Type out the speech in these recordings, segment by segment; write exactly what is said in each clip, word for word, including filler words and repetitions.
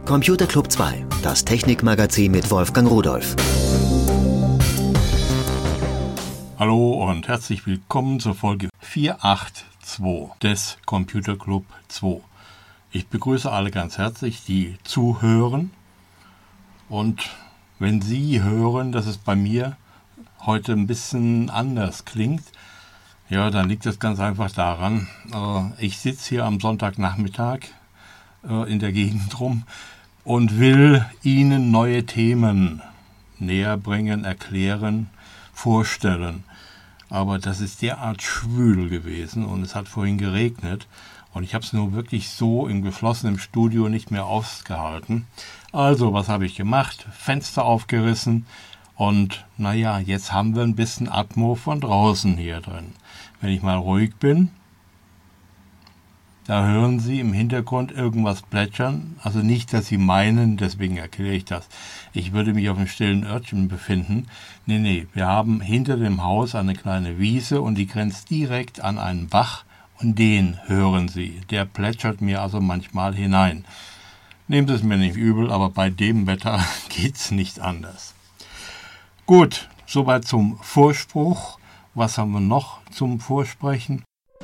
Computer Club zwei, das Technikmagazin mit Wolfgang Rudolph. Hallo und herzlich willkommen zur Folge vierhundertzweiundachtzig des Computer Club zwei. Ich begrüße alle ganz herzlich, die zuhören. Und wenn Sie hören, dass es bei mir heute ein bisschen anders klingt, ja, dann liegt das ganz einfach daran, äh, ich sitze hier am Sonntagnachmittag äh, in der Gegend rum und will Ihnen neue Themen näher bringen, erklären, vorstellen. Aber das ist derart schwül gewesen und es hat vorhin geregnet und ich habe es nur wirklich so im geschlossenen Studio nicht mehr ausgehalten. Also, was habe ich gemacht? Fenster aufgerissen und naja, jetzt haben wir ein bisschen Atmo von draußen hier drin. Wenn ich mal ruhig bin, da hören Sie im Hintergrund irgendwas plätschern. Also nicht, dass Sie meinen, deswegen erkläre ich das. Ich würde mich auf einem stillen Örtchen befinden. Nee, nee, wir haben hinter dem Haus eine kleine Wiese und die grenzt direkt an einen Bach und den hören Sie. Der plätschert mir also manchmal hinein. Nehmen Sie es mir nicht übel, aber bei dem Wetter geht's nicht anders. Gut, soweit zum Vorspruch. Was haben wir noch zum Vorsprechen?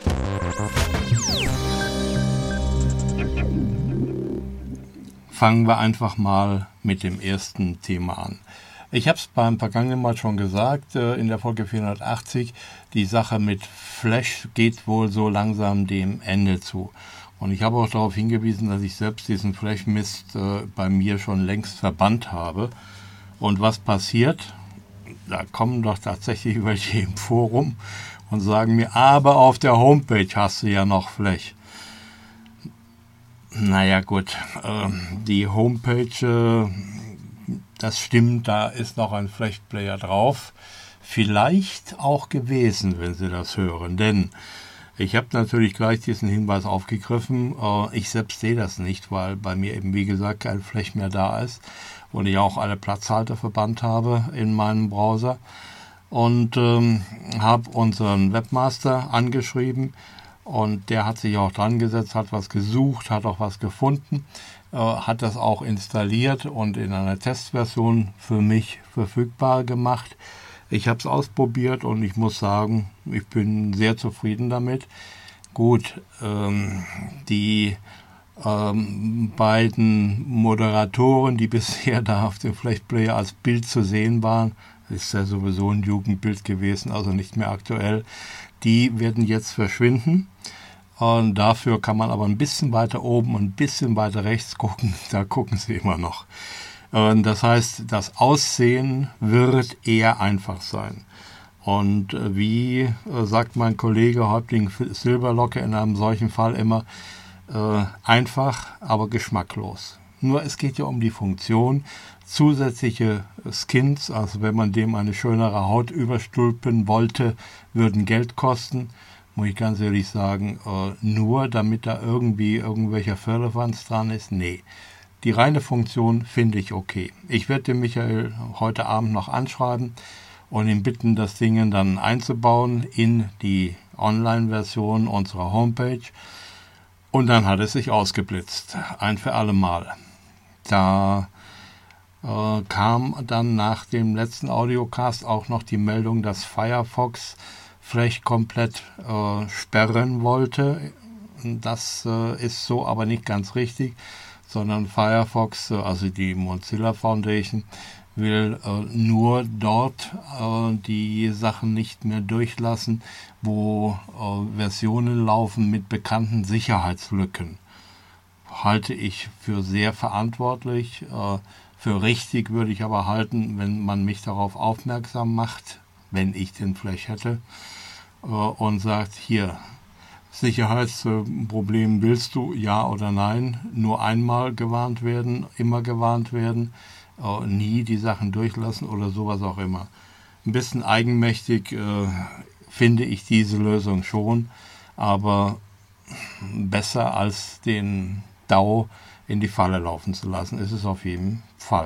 Fangen wir einfach mal mit dem ersten Thema an. Ich habe es beim vergangenen Mal schon gesagt, in der Folge vierhundertachtzig, die Sache mit Flash geht wohl so langsam dem Ende zu. Und ich habe auch darauf hingewiesen, dass ich selbst diesen Flash-Mist bei mir schon längst verbannt habe. Und was passiert? Da kommen doch tatsächlich welche im Forum und sagen mir, aber auf der Homepage hast du ja noch Flash. Naja gut, äh, die Homepage, äh, das stimmt, da ist noch ein Flash-Player drauf. Vielleicht auch gewesen, wenn Sie das hören, denn ich habe natürlich gleich diesen Hinweis aufgegriffen. Äh, ich selbst sehe das nicht, weil bei mir eben, wie gesagt, kein Flash mehr da ist und ich auch alle Platzhalter verbannt habe in meinem Browser. Und ähm, habe unseren Webmaster angeschrieben. Und der hat sich auch dran gesetzt, hat was gesucht, hat auch was gefunden, äh, hat das auch installiert und in einer Testversion für mich verfügbar gemacht. Ich habe es ausprobiert und ich muss sagen, ich bin sehr zufrieden damit. Gut, ähm, die ähm, beiden Moderatoren, die bisher da auf dem Flash Player als Bild zu sehen waren, ist ja sowieso ein Jugendbild gewesen, also nicht mehr aktuell, die werden jetzt verschwinden. Und dafür kann man aber ein bisschen weiter oben und ein bisschen weiter rechts gucken. Da gucken Sie immer noch. Und das heißt, das Aussehen wird eher einfach sein. Und wie sagt mein Kollege Häuptling Silberlocke in einem solchen Fall immer, äh, einfach, aber geschmacklos. Nur es geht ja um die Funktion. Zusätzliche Skins, also wenn man dem eine schönere Haut überstülpen wollte, würden Geld kosten. Muss ich ganz ehrlich sagen, äh, nur damit da irgendwie irgendwelcher Firlefanz dran ist, nee. Die reine Funktion finde ich okay. Ich werde den Michael heute Abend noch anschreiben und ihn bitten, das Ding dann einzubauen in die Online-Version unserer Homepage. Und dann hat es sich ausgeblitzt, ein für alle Mal. Da äh, kam dann nach dem letzten Audiocast auch noch die Meldung, dass Firefox Flash komplett äh, sperren wollte. Das äh, ist so aber nicht ganz richtig, sondern Firefox, äh, also die Mozilla Foundation, will äh, nur dort äh, die Sachen nicht mehr durchlassen, wo äh, Versionen laufen mit bekannten Sicherheitslücken. Halte ich für sehr verantwortlich. Äh, für richtig würde ich aber halten, wenn man mich darauf aufmerksam macht, wenn ich den Flash hätte, äh, und sagt, hier, Sicherheitsproblem willst du, ja oder nein, nur einmal gewarnt werden, immer gewarnt werden, äh, nie die Sachen durchlassen oder sowas auch immer. Ein bisschen eigenmächtig äh, finde ich diese Lösung schon, aber besser als den D A O in die Falle laufen zu lassen, ist es auf jeden Fall.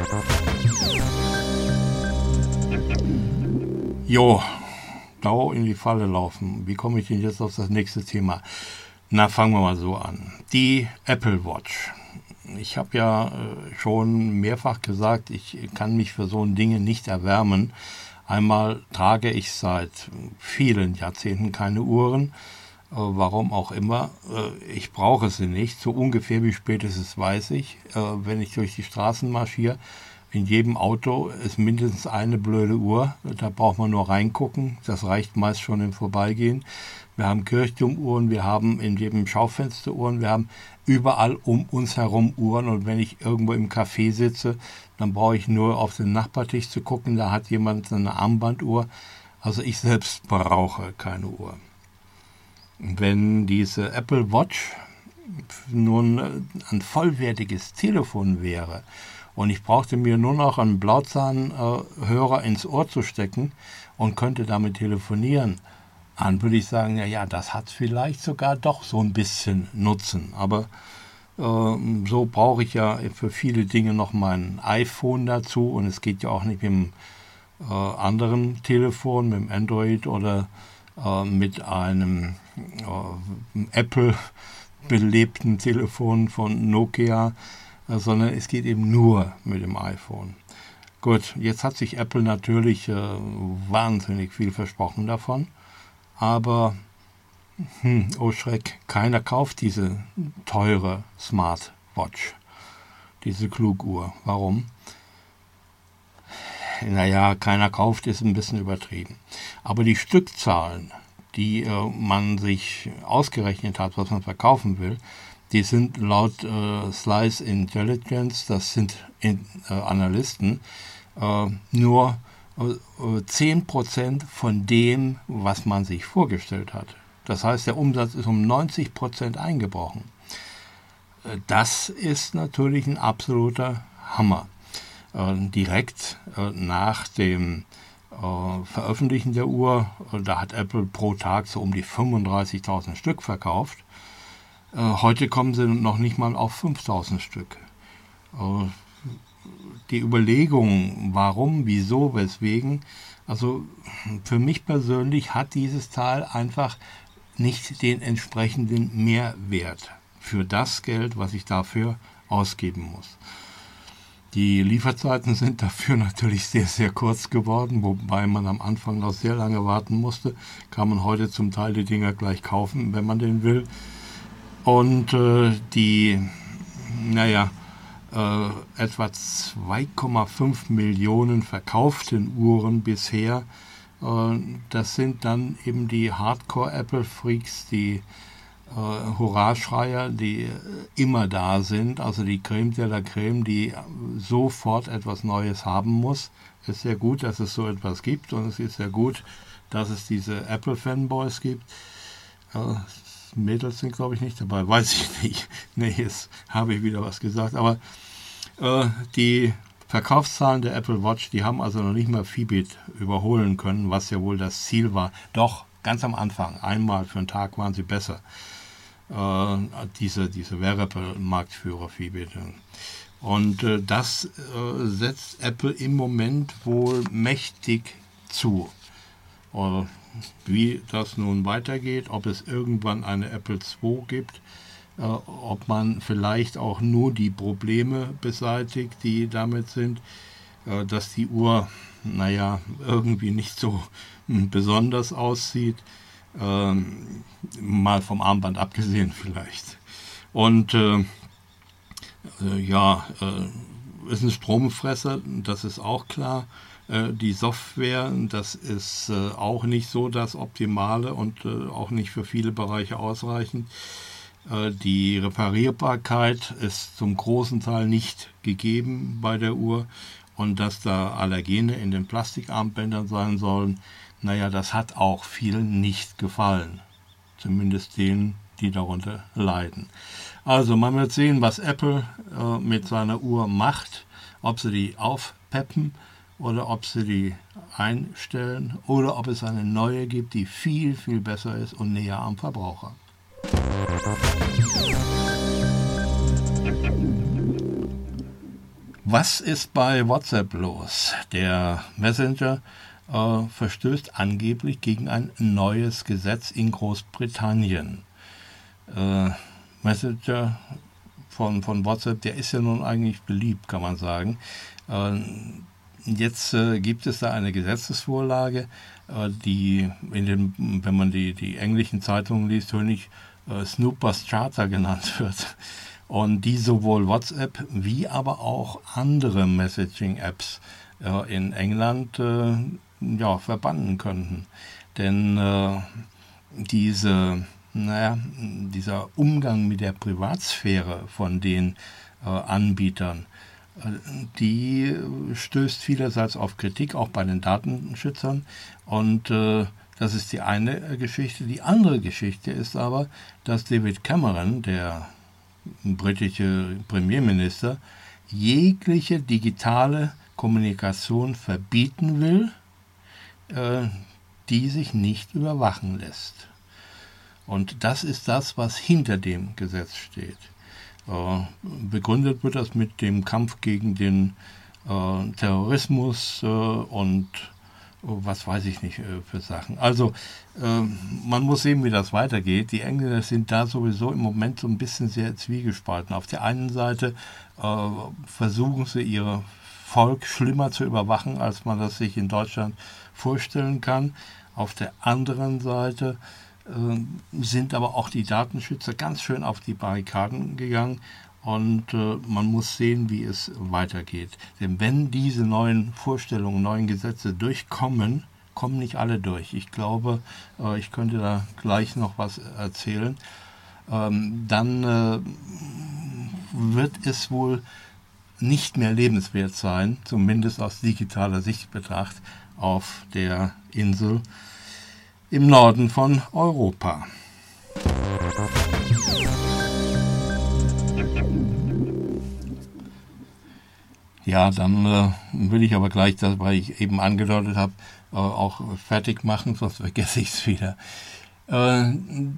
Jo, D A O in die Falle laufen. Wie komme ich denn jetzt auf das nächste Thema? Na, fangen wir mal so an. Die Apple Watch. ich habe ja schon mehrfach gesagt, ich kann mich für so ein Ding nicht erwärmen. Einmal trage ich seit vielen Jahrzehnten keine Uhren, warum auch immer. Ich brauche sie nicht. So ungefähr wie spät ist es, weiß ich. Wenn ich durch die Straßen marschiere, in jedem Auto ist mindestens eine blöde Uhr. Da braucht man nur reingucken. Das reicht meist schon im Vorbeigehen. Wir haben Kirchturmuhren, wir haben in jedem Schaufenster Uhren, wir haben überall um uns herum Uhren. Und wenn ich irgendwo im Café sitze, dann brauche ich nur auf den Nachbartisch zu gucken. Da hat jemand eine Armbanduhr. Also ich selbst brauche keine Uhr. Wenn diese Apple Watch nun ein vollwertiges Telefon wäre, und ich brauchte mir nur noch einen Blauzahn-Hörer ins Ohr zu stecken und könnte damit telefonieren, dann würde ich sagen, ja, ja, das hat vielleicht sogar doch so ein bisschen Nutzen. Aber äh, so brauche ich ja für viele Dinge noch mein iPhone dazu. Und es geht ja auch nicht mit dem äh, anderen Telefon, mit dem Android oder äh, mit einem äh, Apple-belebten Telefon von Nokia, sondern es geht eben nur mit dem iPhone. Gut, jetzt hat sich Apple natürlich äh, wahnsinnig viel versprochen davon, aber, hm, oh Schreck, keiner kauft diese teure Smartwatch, diese Kluguhr. Warum? Naja, keiner kauft, ist ein bisschen übertrieben. Aber die Stückzahlen, die äh, man sich ausgerechnet hat, was man verkaufen will, die sind laut äh, Slice Intelligence, das sind in, äh, Analysten, äh, nur äh, zehn Prozent von dem, was man sich vorgestellt hat. Das heißt, der Umsatz ist um neunzig Prozent eingebrochen. Äh, das ist natürlich ein absoluter Hammer. Äh, direkt äh, nach dem äh, Veröffentlichen der Uhr, äh, da hat Apple pro Tag so um die fünfunddreißigtausend Stück verkauft. Heute kommen sie noch nicht mal auf fünftausend Stück. Die Überlegung, warum, wieso, weswegen, also für mich persönlich hat dieses Teil einfach nicht den entsprechenden Mehrwert für das Geld, was ich dafür ausgeben muss. Die Lieferzeiten sind dafür natürlich sehr, sehr kurz geworden, wobei man am Anfang noch sehr lange warten musste. Kann man heute zum Teil die Dinger gleich kaufen, wenn man den will. Und äh, die, naja, äh, etwa zwei Komma fünf Millionen verkauften Uhren bisher, äh, das sind dann eben die Hardcore-Apple-Freaks, die äh, Hurraschreier, die äh, immer da sind, also die Creme de la Creme, die sofort etwas Neues haben muss. Es ist sehr gut, dass es so etwas gibt, und es ist sehr gut, dass es diese Apple-Fanboys gibt. Äh, Mädels sind, glaube ich, nicht dabei, weiß ich nicht. Nee, jetzt habe ich wieder was gesagt. Aber äh, die Verkaufszahlen der Apple Watch, die haben also noch nicht mal Fitbit überholen können, was ja wohl das Ziel war. Doch, ganz am Anfang, einmal für einen Tag waren sie besser. Äh, diese diese Wearable-Marktführer Fitbit. Und äh, das äh, setzt Apple im Moment wohl mächtig zu. Äh, Wie das nun weitergeht, ob es irgendwann eine Apple zwei gibt, äh, ob man vielleicht auch nur die Probleme beseitigt, die damit sind, äh, dass die Uhr, naja, irgendwie nicht so besonders aussieht, äh, mal vom Armband abgesehen vielleicht. Und äh, äh, ja, äh, ist ein Stromfresser, das ist auch klar. Die Software, das ist äh, auch nicht so das Optimale und äh, auch nicht für viele Bereiche ausreichend. Äh, die Reparierbarkeit ist zum großen Teil nicht gegeben bei der Uhr, und dass da Allergene in den Plastikarmbändern sein sollen, naja, das hat auch vielen nicht gefallen. Zumindest denen, die darunter leiden. Also man wird sehen, was Apple äh, mit seiner Uhr macht, ob sie die aufpeppen oder ob sie die einstellen oder ob es eine neue gibt, die viel, viel besser ist und näher am Verbraucher. Was ist bei WhatsApp los? Der Messenger äh, verstößt angeblich gegen ein neues Gesetz in Großbritannien. Äh, Messenger von, von WhatsApp, der ist ja nun eigentlich beliebt, kann man sagen. Äh, jetzt äh, gibt es da eine Gesetzesvorlage, äh, die, in dem, wenn man die, die englischen Zeitungen liest, höchlich äh, Snoopers Charter genannt wird. Und die sowohl WhatsApp wie aber auch andere Messaging-Apps äh, in England äh, ja, verbannen könnten. Denn äh, diese, naja, dieser Umgang mit der Privatsphäre von den äh, Anbietern, äh, die stößt vielerseits auf Kritik, auch bei den Datenschützern. Und äh, das ist die eine Geschichte. Die andere Geschichte ist aber, dass David Cameron, der britische Premierminister, jegliche digitale Kommunikation verbieten will, äh, die sich nicht überwachen lässt. Und das ist das, was hinter dem Gesetz steht. Äh, begründet wird das mit dem Kampf gegen den äh, Terrorismus äh, und was weiß ich nicht für Sachen. Also äh, man muss sehen, wie das weitergeht. Die Engländer sind da sowieso im Moment so ein bisschen sehr zwiegespalten. Auf der einen Seite äh, versuchen sie ihr Volk schlimmer zu überwachen, als man das sich in Deutschland vorstellen kann. Auf der anderen Seite äh, sind aber auch die Datenschützer ganz schön auf die Barrikaden gegangen. Und äh, man muss sehen, wie es weitergeht. Denn wenn diese neuen Vorstellungen, neuen Gesetze durchkommen, kommen nicht alle durch. Ich glaube, äh, ich könnte da gleich noch was erzählen. Ähm, dann äh, wird es wohl nicht mehr lebenswert sein, zumindest aus digitaler Sicht betrachtet, auf der Insel im Norden von Europa. Ja, dann äh, will ich aber gleich, das, weil ich eben angedeutet habe, äh, auch fertig machen, sonst vergesse ich es wieder. Äh,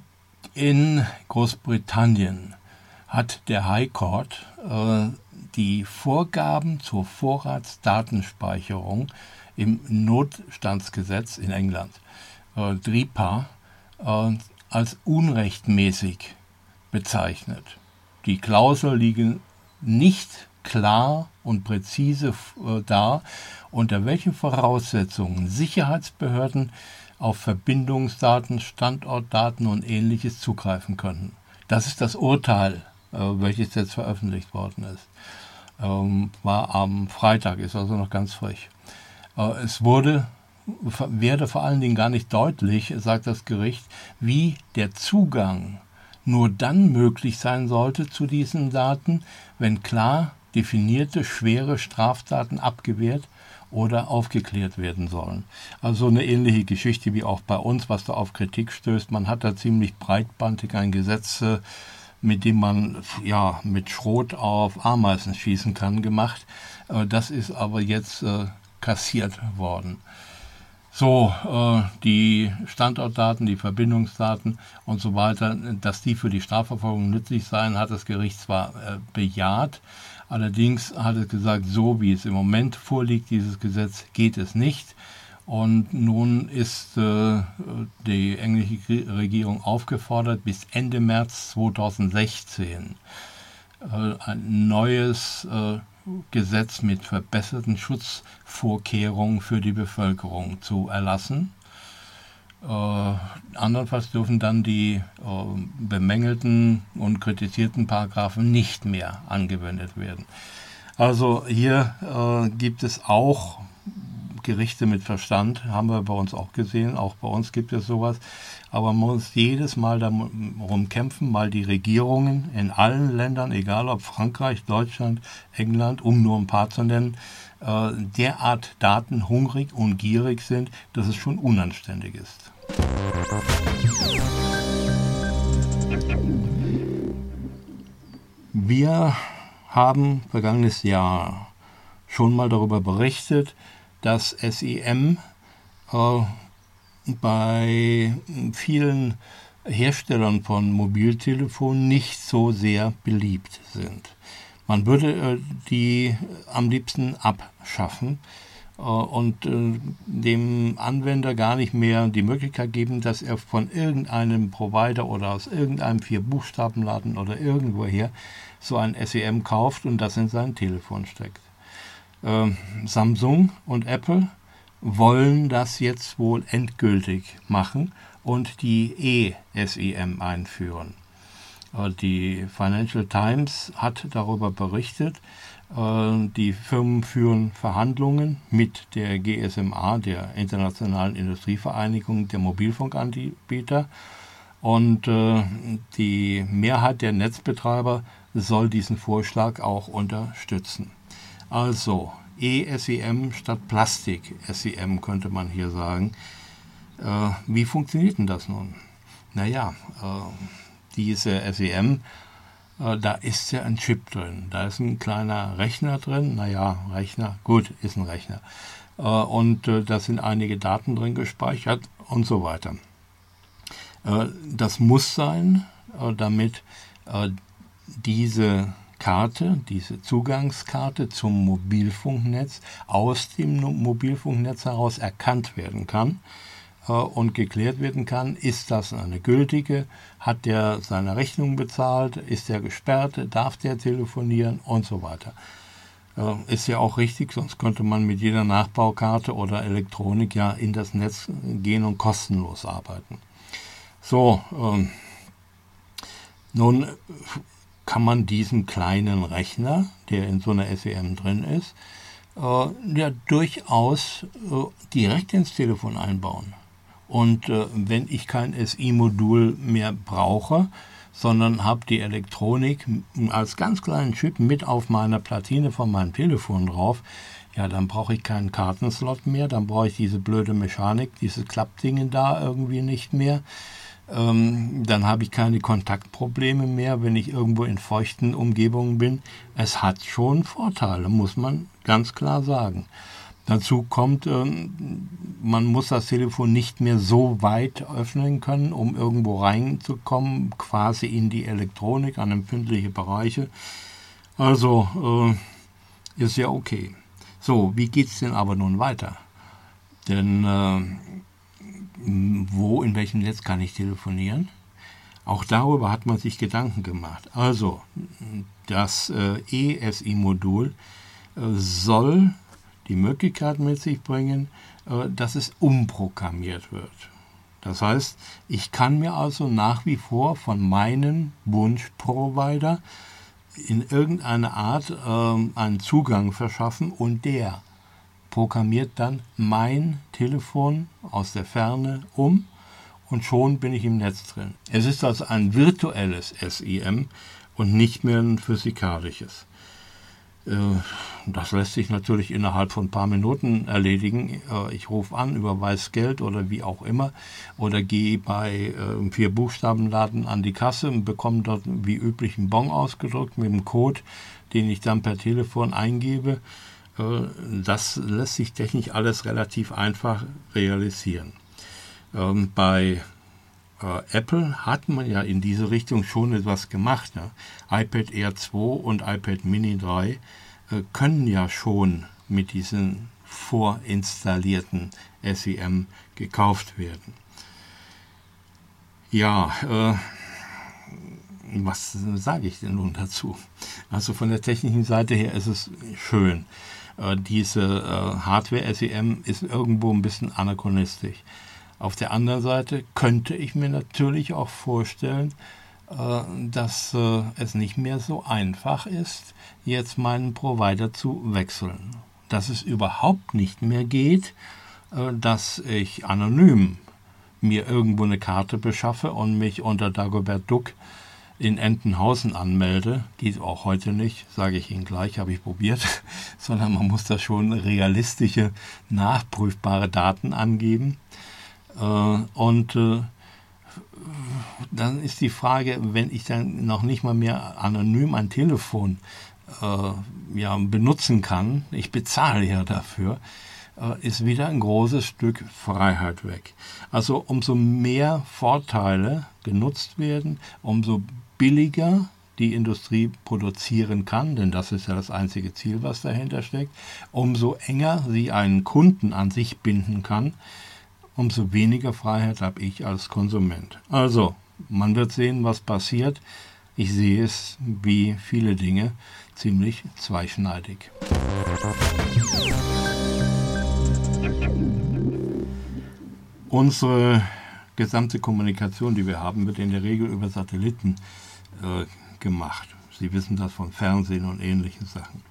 in Großbritannien hat der High Court äh, die Vorgaben zur Vorratsdatenspeicherung im Notstandsgesetz in England, äh, D R I P A, äh, als unrechtmäßig bezeichnet. Die Klauseln liegen nicht klar und präzise äh, dar, unter welchen Voraussetzungen Sicherheitsbehörden auf Verbindungsdaten, Standortdaten und Ähnliches zugreifen können. Das ist das Urteil, äh, welches jetzt veröffentlicht worden ist. Ähm, war am Freitag, ist also noch ganz frisch. Äh, es wurde, werde vor allen Dingen gar nicht deutlich, sagt das Gericht, wie der Zugang nur dann möglich sein sollte zu diesen Daten, wenn klar definierte schwere Straftaten abgewehrt oder aufgeklärt werden sollen. Also eine ähnliche Geschichte wie auch bei uns, was da auf Kritik stößt. Man hat da ziemlich breitbandig ein Gesetz, mit dem man ja mit Schrot auf Ameisen schießen kann, gemacht. Das ist aber jetzt äh, kassiert worden. So, äh, die Standortdaten, die Verbindungsdaten und so weiter, dass die für die Strafverfolgung nützlich seien, hat das Gericht zwar äh, bejaht, allerdings hat es gesagt, so wie es im Moment vorliegt, dieses Gesetz, geht es nicht. Und nun ist äh, die englische Regierung aufgefordert, bis Ende März zweitausendsechzehn äh, ein neues äh, Gesetz mit verbesserten Schutzvorkehrungen für die Bevölkerung zu erlassen. Äh, andernfalls dürfen dann die äh, bemängelten und kritisierten Paragraphen nicht mehr angewendet werden. Also hier äh, gibt es auch Gerichte mit Verstand, haben wir bei uns auch gesehen, auch bei uns gibt es sowas, aber man muss jedes Mal darum kämpfen, mal die Regierungen in allen Ländern, egal ob Frankreich, Deutschland, England, um nur ein paar zu nennen, äh, derart datenhungrig und gierig sind, dass es schon unanständig ist. Wir haben vergangenes Jahr schon mal darüber berichtet, dass S I M äh, bei vielen Herstellern von Mobiltelefonen nicht so sehr beliebt sind. Man würde äh, die am liebsten abschaffen und dem Anwender gar nicht mehr die Möglichkeit geben, dass er von irgendeinem Provider oder aus irgendeinem Vier-Buchstaben-Laden oder irgendwoher so ein S E M kauft und das in sein Telefon steckt. Äh, Samsung und Apple wollen das jetzt wohl endgültig machen und die E-S E M einführen. Äh, die Financial Times hat darüber berichtet. Die Firmen führen Verhandlungen mit der G S M A, der Internationalen Industrievereinigung der Mobilfunkanbieter. Und äh, die Mehrheit der Netzbetreiber soll diesen Vorschlag auch unterstützen. Also E-S E M statt Plastik-S E M könnte man hier sagen. Äh, wie funktioniert denn das nun? Naja, äh, diese S E M, da ist ja ein Chip drin, da ist ein kleiner Rechner drin, naja, Rechner, gut, ist ein Rechner. Und da sind einige Daten drin gespeichert und so weiter. Das muss sein, damit diese Karte, diese Zugangskarte zum Mobilfunknetz aus dem Mobilfunknetz heraus erkannt werden kann und geklärt werden kann, ist das eine gültige, hat der seine Rechnung bezahlt, ist der gesperrt, darf der telefonieren und so weiter. Äh, ist ja auch richtig, sonst könnte man mit jeder Nachbaukarte oder Elektronik ja in das Netz gehen und kostenlos arbeiten. So, ähm, nun kann man diesen kleinen Rechner, der in so einer S E M drin ist, äh, ja durchaus äh, direkt ins Telefon einbauen. Und äh, wenn ich kein S I-Modul mehr brauche, sondern habe die Elektronik als ganz kleinen Chip mit auf meiner Platine von meinem Telefon drauf, ja, dann brauche ich keinen Kartenslot mehr, dann brauche ich diese blöde Mechanik, diese Klappdinge da irgendwie nicht mehr. Ähm, dann habe ich keine Kontaktprobleme mehr, wenn ich irgendwo in feuchten Umgebungen bin. Es hat schon Vorteile, muss man ganz klar sagen. Dazu kommt, man muss das Telefon nicht mehr so weit öffnen können, um irgendwo reinzukommen, quasi in die Elektronik, an empfindliche Bereiche. Also äh, ist ja okay. So, wie geht es denn aber nun weiter? Denn äh, wo, in welchem Netz kann ich telefonieren? Auch darüber hat man sich Gedanken gemacht. Also, das äh, E-S I-Modul äh, soll die Möglichkeit mit sich bringen, dass es umprogrammiert wird. Das heißt, ich kann mir also nach wie vor von meinem Wunschprovider in irgendeiner Art äh, einen Zugang verschaffen und der programmiert dann mein Telefon aus der Ferne um und schon bin ich im Netz drin. Es ist also ein virtuelles S E M und nicht mehr ein physikalisches. Das lässt sich natürlich innerhalb von ein paar Minuten erledigen. Ich rufe an, überweise Geld oder wie auch immer oder gehe bei einem Vier-Buchstaben-Laden an die Kasse und bekomme dort wie üblich einen Bon ausgedruckt mit einem Code, den ich dann per Telefon eingebe. Das lässt sich technisch alles relativ einfach realisieren. Bei Apple hat man ja in diese Richtung schon etwas gemacht. Ne? iPad Air zwei und iPad Mini drei äh, können ja schon mit diesen vorinstallierten S E M gekauft werden. Ja, äh, was sage ich denn nun dazu? Also von der technischen Seite her ist es schön. Äh, diese äh, Hardware-S E M ist irgendwo ein bisschen anachronistisch. Auf der anderen Seite könnte ich mir natürlich auch vorstellen, äh, dass äh, es nicht mehr so einfach ist, jetzt meinen Provider zu wechseln. Dass es überhaupt nicht mehr geht, äh, dass ich anonym mir irgendwo eine Karte beschaffe und mich unter Dagobert Duck in Entenhausen anmelde. Geht auch heute nicht, sage ich Ihnen gleich, habe ich probiert, sondern man muss da schon realistische, nachprüfbare Daten angeben. Und äh, dann ist die Frage, wenn ich dann noch nicht mal mehr anonym ein Telefon äh, ja, benutzen kann, ich bezahle ja dafür, äh, ist wieder ein großes Stück Freiheit weg. Also umso mehr Vorteile genutzt werden, umso billiger die Industrie produzieren kann, denn das ist ja das einzige Ziel, was dahinter steckt, umso enger sie einen Kunden an sich binden kann, umso weniger Freiheit habe ich als Konsument. Also, man wird sehen, was passiert. Ich sehe es, wie viele Dinge, ziemlich zweischneidig. Unsere gesamte Kommunikation, die wir haben, wird in der Regel über Satelliten äh, gemacht. Sie wissen das von Fernsehen und ähnlichen Sachen.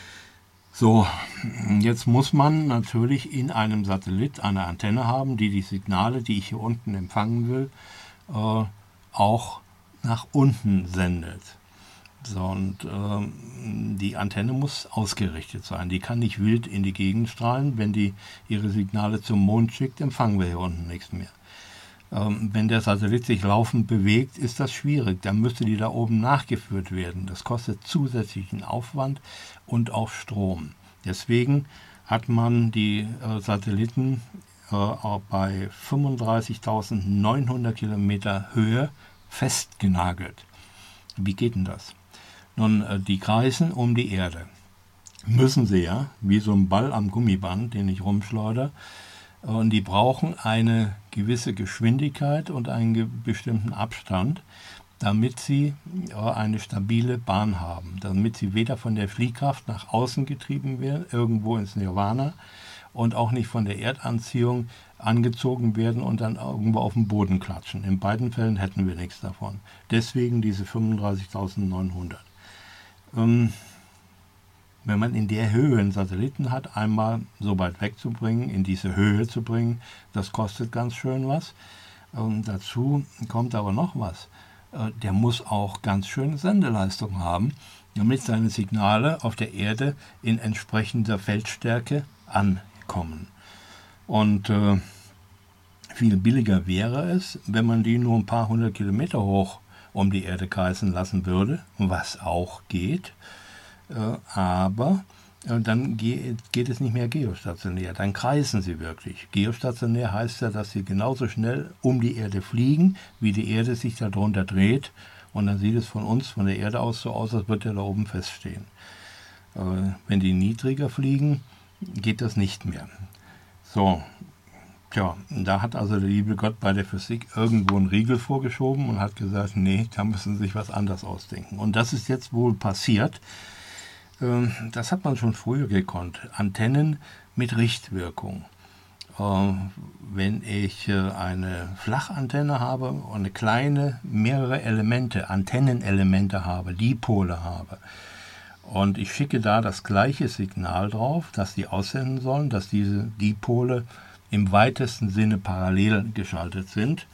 So, jetzt muss man natürlich in einem Satellit eine Antenne haben, die die Signale, die ich hier unten empfangen will, äh, auch nach unten sendet. So, und ähm, die Antenne muss ausgerichtet sein. Die kann nicht wild in die Gegend strahlen. Wenn die ihre Signale zum Mond schickt, empfangen wir hier unten nichts mehr. Ähm, wenn der Satellit sich laufend bewegt, ist das schwierig. Dann müsste die da oben nachgeführt werden. Das kostet zusätzlichen Aufwand und auch Strom. Deswegen hat man die äh, Satelliten äh, auch bei fünfunddreißigtausendneunhundert Kilometer Höhe festgenagelt. Wie geht denn das? Nun, äh, die kreisen um die Erde. Müssen sie ja, wie so ein Ball am Gummiband, den ich rumschleudere. Und die brauchen eine gewisse Geschwindigkeit und einen ge- bestimmten Abstand, damit sie äh, eine stabile Bahn haben. Damit sie weder von der Fliehkraft nach außen getrieben werden, irgendwo ins Nirvana, und auch nicht von der Erdanziehung angezogen werden und dann irgendwo auf den Boden klatschen. In beiden Fällen hätten wir nichts davon. Deswegen diese fünfunddreißigtausendneunhundert. Ähm, wenn man in der Höhe einen Satelliten hat, einmal so weit wegzubringen, in diese Höhe zu bringen, das kostet ganz schön was. Ähm, dazu kommt aber noch was. Äh, der muss auch ganz schön Sendeleistung haben, damit seine Signale auf der Erde in entsprechender Feldstärke ankommen. Und äh, viel billiger wäre es, wenn man die nur ein paar hundert Kilometer hoch um die Erde kreisen lassen würde, was auch geht. Äh, aber äh, dann geht, geht es nicht mehr geostationär, dann kreisen sie wirklich. Geostationär heißt ja, dass sie genauso schnell um die Erde fliegen, wie die Erde sich darunter dreht. Und dann sieht es von uns, von der Erde aus so aus, als würde er da oben feststehen. Äh, wenn die niedriger fliegen, geht das nicht mehr. So, tja, da hat also der liebe Gott bei der Physik irgendwo einen Riegel vorgeschoben und hat gesagt, nee, da müssen sie sich was anderes ausdenken. Und das ist jetzt wohl passiert. Das hat man schon früher gekonnt. Antennen mit Richtwirkung. Wenn ich eine Flachantenne habe und eine kleine, mehrere Elemente, Antennenelemente habe, Dipole habe, und ich schicke da das gleiche Signal drauf, das die aussenden sollen, dass diese Dipole im weitesten Sinne parallel geschaltet sind,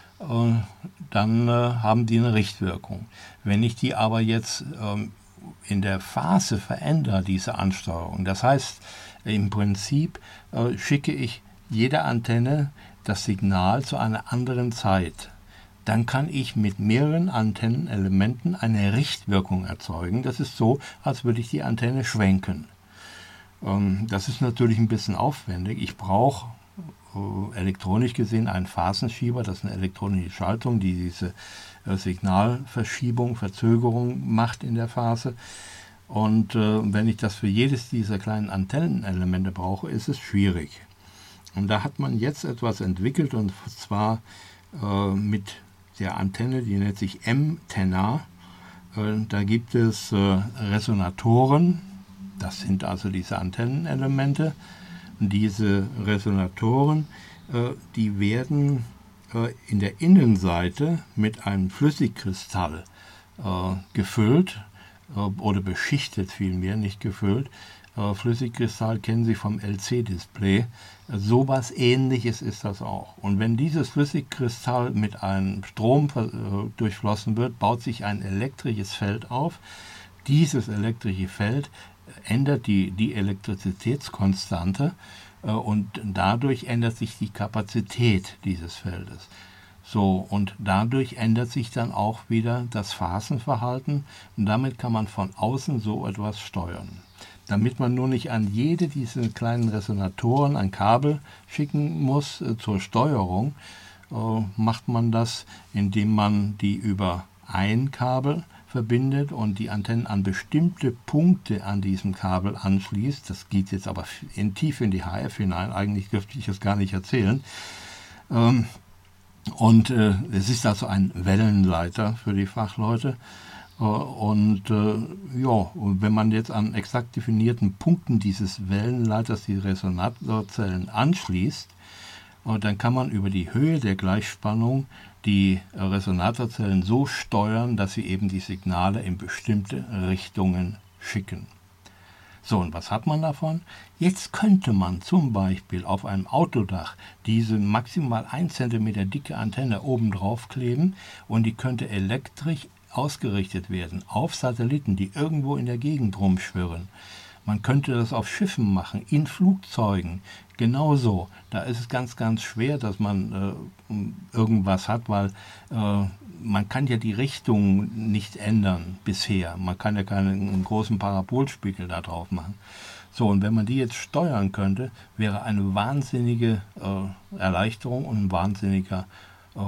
dann haben die eine Richtwirkung. Wenn ich die aber jetzt in der Phase verändere, diese Ansteuerung. Das heißt, im Prinzip äh, schicke ich jeder Antenne das Signal zu einer anderen Zeit. Dann kann ich mit mehreren Antennenelementen eine Richtwirkung erzeugen. Das ist so, als würde ich die Antenne schwenken. Ähm, das ist natürlich ein bisschen aufwendig. Ich brauche äh, elektronisch gesehen einen Phasenschieber, das ist eine elektronische Schaltung, die diese Signalverschiebung, Verzögerung macht in der Phase. Und äh, wenn ich das für jedes dieser kleinen Antennenelemente brauche, ist es schwierig. Und da hat man jetzt etwas entwickelt, und zwar äh, mit der Antenne, die nennt sich M-Tenna. Äh, da gibt es äh, Resonatoren, das sind also diese Antennenelemente. Und diese Resonatoren, äh, die werden in der Innenseite mit einem Flüssigkristall äh, gefüllt äh, oder beschichtet vielmehr, nicht gefüllt. Äh, Flüssigkristall kennen Sie vom L C-Display. Äh, so was Ähnliches ist das auch. Und wenn dieses Flüssigkristall mit einem Strom äh, durchflossen wird, baut sich ein elektrisches Feld auf. Dieses elektrische Feld ändert die, die Elektrizitätskonstante, und dadurch ändert sich die Kapazität dieses Feldes. So, und dadurch ändert sich dann auch wieder das Phasenverhalten, und damit kann man von außen so etwas steuern. Damit man nur nicht an jede dieser kleinen Resonatoren ein Kabel schicken muss äh, zur Steuerung, äh, macht man das, indem man die über ein Kabel verbindet und die Antennen an bestimmte Punkte an diesem Kabel anschließt. Das geht jetzt aber in, tief in die H F hinein, eigentlich dürfte ich es gar nicht erzählen. Ähm, und äh, es ist also ein Wellenleiter für die Fachleute. Äh, und äh, ja, und wenn man jetzt an exakt definierten Punkten dieses Wellenleiters die Resonatorzellen anschließt, äh, dann kann man über die Höhe der Gleichspannung die Resonatorzellen so steuern, dass sie eben die Signale in bestimmte Richtungen schicken. So, und was hat man davon? Jetzt könnte man zum Beispiel auf einem Autodach diese maximal ein Zentimeter dicke Antenne oben drauf kleben und die könnte elektrisch ausgerichtet werden auf Satelliten, die irgendwo in der Gegend rumschwirren. Man könnte das auf Schiffen machen, in Flugzeugen. Genauso. Da ist es ganz, ganz schwer, dass man äh, irgendwas hat, weil äh, man kann ja die Richtung nicht ändern bisher. Man kann ja keinen großen Parabolspiegel da drauf machen. So, und wenn man die jetzt steuern könnte, wäre eine wahnsinnige äh, Erleichterung und ein wahnsinniger äh,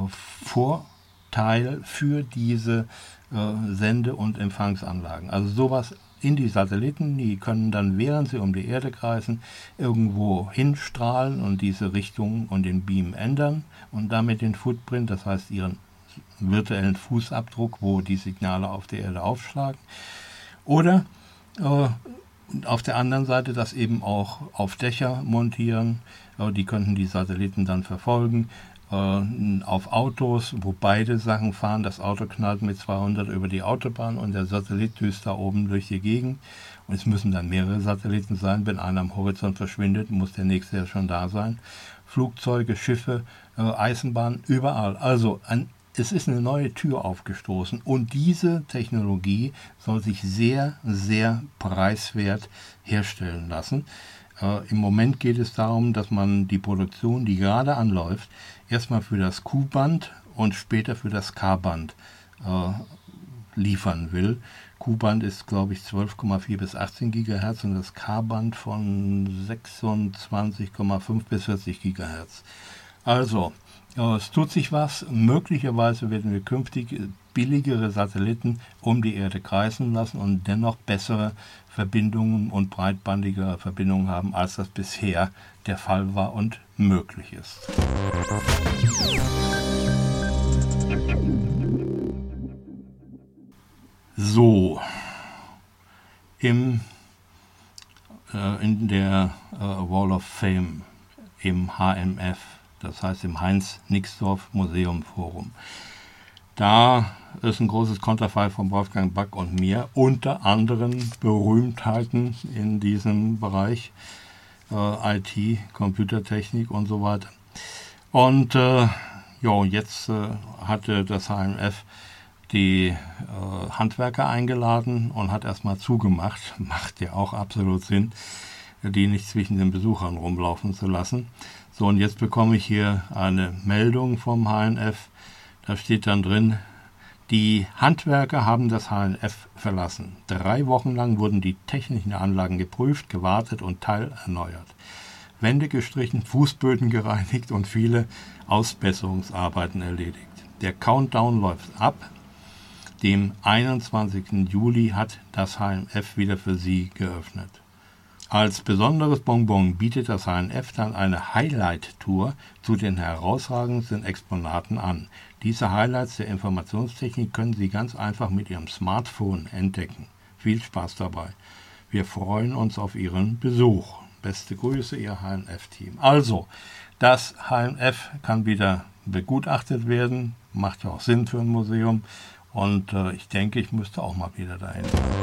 Vorteil für diese äh, Sende- und Empfangsanlagen. Also sowas in die Satelliten, die können dann, während sie um die Erde kreisen, irgendwo hinstrahlen und diese Richtung und den Beam ändern und damit den Footprint, das heißt ihren virtuellen Fußabdruck, wo die Signale auf der Erde aufschlagen. Oder äh, auf der anderen Seite das eben auch auf Dächer montieren, äh, die könnten die Satelliten dann verfolgen. Auf Autos, wo beide Sachen fahren. Das Auto knallt mit zweihundert über die Autobahn und der Satellit düst da oben durch die Gegend. Und es müssen dann mehrere Satelliten sein. Wenn einer am Horizont verschwindet, muss der nächste ja schon da sein. Flugzeuge, Schiffe, äh, Eisenbahnen, überall. Also ein, es ist eine neue Tür aufgestoßen. Und diese Technologie soll sich sehr, sehr preiswert herstellen lassen. Äh, Im Moment geht es darum, dass man die Produktion, die gerade anläuft, erstmal für das Q-Band und später für das K-Band äh, liefern will. Q-Band ist, glaube ich, zwölf Komma vier bis achtzehn Gigahertz und das K-Band von sechsundzwanzig Komma fünf bis vierzig Gigahertz. Also, äh, es tut sich was. Möglicherweise werden wir künftig billigere Satelliten um die Erde kreisen lassen und dennoch bessere Verbindungen und breitbandige Verbindungen haben, als das bisher der Fall war und möglich ist. So, im, äh, in der äh, Wall of Fame, im H M F, das heißt im Heinz-Nixdorf Museum Forum, da ist ein großes Konterfei von Wolfgang Back und mir, unter anderen Berühmtheiten in diesem Bereich, äh, I T, Computertechnik und so weiter. Und äh, jo, jetzt äh, hatte das H M F die äh, Handwerker eingeladen und hat erstmal zugemacht. Macht ja auch absolut Sinn, die nicht zwischen den Besuchern rumlaufen zu lassen. So, und jetzt bekomme ich hier eine Meldung vom H M F. Da steht dann drin, die Handwerker haben das H M F verlassen. Drei Wochen lang wurden die technischen Anlagen geprüft, gewartet und teilerneuert. Wände gestrichen, Fußböden gereinigt und viele Ausbesserungsarbeiten erledigt. Der Countdown läuft ab. Dem einundzwanzigsten Juli hat das H M F wieder für Sie geöffnet. Als besonderes Bonbon bietet das H M F dann eine Highlight-Tour zu den herausragendsten Exponaten an. Diese Highlights der Informationstechnik können Sie ganz einfach mit Ihrem Smartphone entdecken. Viel Spaß dabei. Wir freuen uns auf Ihren Besuch. Beste Grüße, Ihr H M F-Team. Also, das H M F kann wieder begutachtet werden. Macht ja auch Sinn für ein Museum. Und äh, ich denke, ich müsste auch mal wieder dahin.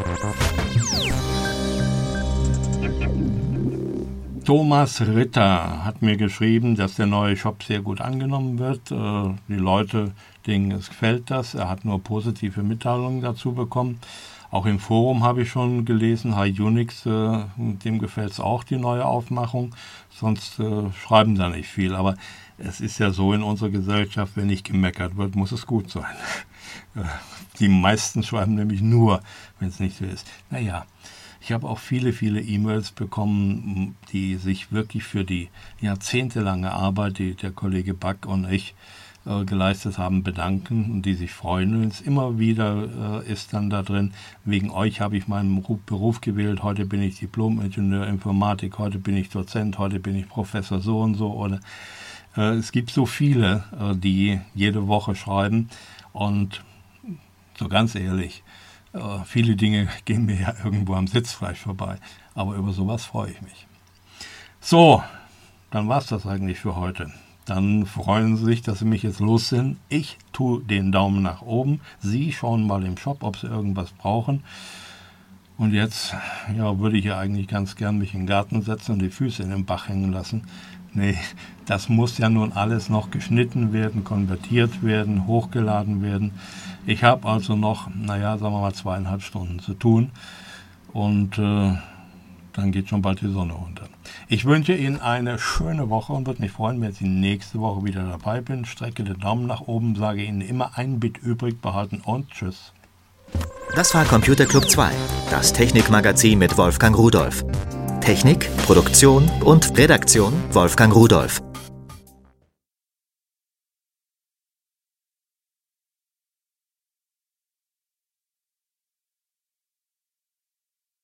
Thomas Ritter hat mir geschrieben, dass der neue Shop sehr gut angenommen wird. Äh, die Leute, denen es gefällt das. Er hat nur positive Mitteilungen dazu bekommen. Auch im Forum habe ich schon gelesen, Hi Unix, äh, dem gefällt es auch, die neue Aufmachung. Sonst äh, schreiben da nicht viel. Aber es ist ja so in unserer Gesellschaft, wenn nicht gemeckert wird, muss es gut sein. Die meisten schreiben nämlich nur, wenn es nicht so ist. Naja, ich habe auch viele, viele E-Mails bekommen, die sich wirklich für die jahrzehntelange Arbeit, die der Kollege Back und ich äh, geleistet haben, bedanken und die sich freuen. Und es immer wieder äh, ist dann da drin, wegen euch habe ich meinen Beruf gewählt, heute bin ich Diplom-Ingenieur Informatik, heute bin ich Dozent, heute bin ich Professor so und so. Oder äh, es gibt so viele, äh, die jede Woche schreiben und so ganz ehrlich, äh, viele Dinge gehen mir ja irgendwo am Sitzfleisch vorbei, aber über sowas freue ich mich. So, dann war es das eigentlich für heute. Dann freuen Sie sich, dass Sie mich jetzt los sind. Ich tue den Daumen nach oben. Sie schauen mal im Shop, ob Sie irgendwas brauchen. Und jetzt ja, würde ich ja eigentlich ganz gern mich in den Garten setzen und die Füße in den Bach hängen lassen. Nee, das muss ja nun alles noch geschnitten werden, konvertiert werden, hochgeladen werden. Ich habe also noch, naja, sagen wir mal zweieinhalb Stunden zu tun. Und äh, dann geht schon bald die Sonne unter. Ich wünsche Ihnen eine schöne Woche und würde mich freuen, wenn Sie nächste Woche wieder dabei bin. Strecke den Daumen nach oben, sage Ihnen immer ein Bit übrig behalten und tschüss. Das war Computer Club zwei, das Technikmagazin mit Wolfgang Rudolph. Technik, Produktion und Redaktion Wolfgang Rudolph.